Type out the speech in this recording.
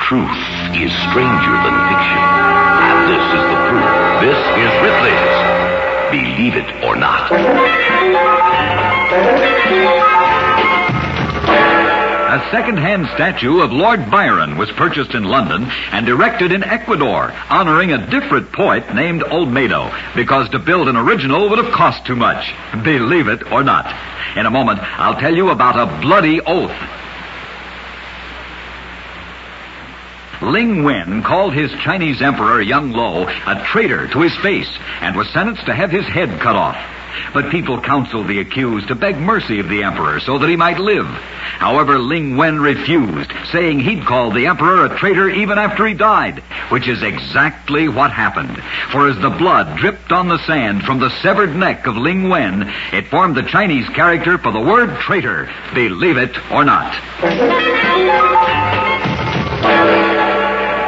truth is stranger than fiction. And this is the proof. This is Ripley's Believe It or Not. A second-hand statue of Lord Byron was purchased in London and erected in Ecuador, honoring a different poet named Olmedo, because to build an original would have cost too much. Believe it or not. In a moment, I'll tell you about a bloody oath. Ling Wen called his Chinese emperor, Yung Lo, a traitor to his face and was sentenced to have his head cut off. But people counseled the accused to beg mercy of the emperor so that he might live. However, Ling Wen refused, saying he'd call the emperor a traitor even after he died, which is exactly what happened. For as the blood dripped on the sand from the severed neck of Ling Wen, it formed the Chinese character for the word traitor, believe it or not.